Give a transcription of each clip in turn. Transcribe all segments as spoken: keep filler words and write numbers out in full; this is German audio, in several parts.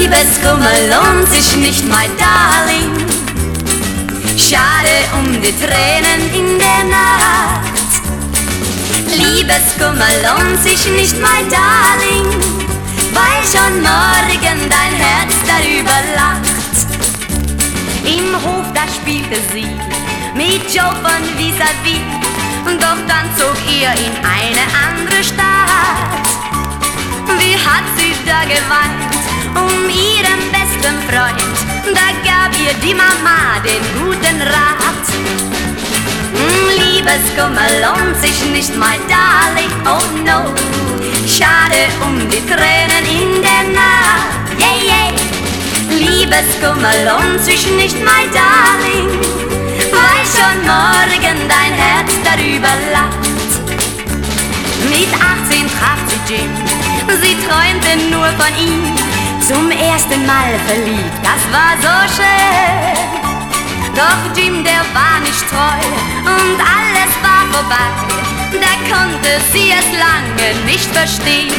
Liebeskummer lohnt sich nicht, my darling. Schade um die Tränen in der Nacht. Liebeskummer lohnt sich nicht, my darling, weil schon morgen dein Herz darüber lacht. Im Hof, da spielte sie mit Joe von vis-à-vis, doch dann zog er in eine andere Stadt. Wie hat sie da geweint um ihren besten Freund, da gab ihr die Mama den guten Rat. Hm, Liebeskummer lohnt sich nicht, my darling, oh no. Schade um die Tränen in der Nacht, yeah, yeah. Liebeskummer lohnt sich nicht, my darling, weil schon morgen dein Herz darüber lacht. Mit achtzehn traf sie Jim, sie träumte nur von ihm. Zum ersten Mal verliebt, das war so schön. Doch Jim, der war nicht treu und alles war vorbei. Da konnte sie es lange nicht verstehen.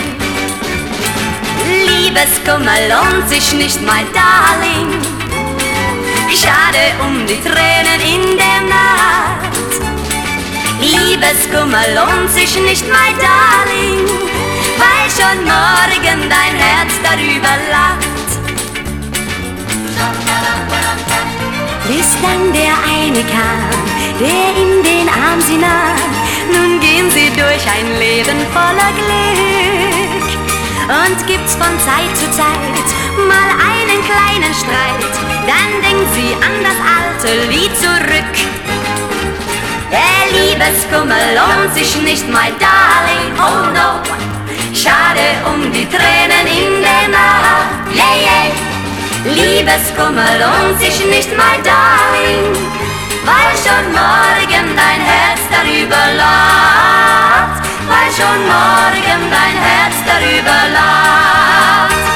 Liebeskummer lohnt sich nicht, my darling. Schade um die Tränen in der Nacht. Liebeskummer lohnt sich nicht, my darling, weil schon morgen dein Herz darüber lacht. Bis dann der eine kam, der in den Arm sie nahm. Nun gehen sie durch ein Leben voller Glück. Und gibt's von Zeit zu Zeit mal einen kleinen Streit, dann denkt sie an das alte Lied zurück. Der Liebeskummer lohnt sich nicht, my darling, oh no. Schade um die Tränen in der Nacht, yeah, yeah. Liebeskummer lohnt sich nicht, my darling, weil schon morgen dein Herz darüber lacht, weil schon morgen dein Herz darüber lacht.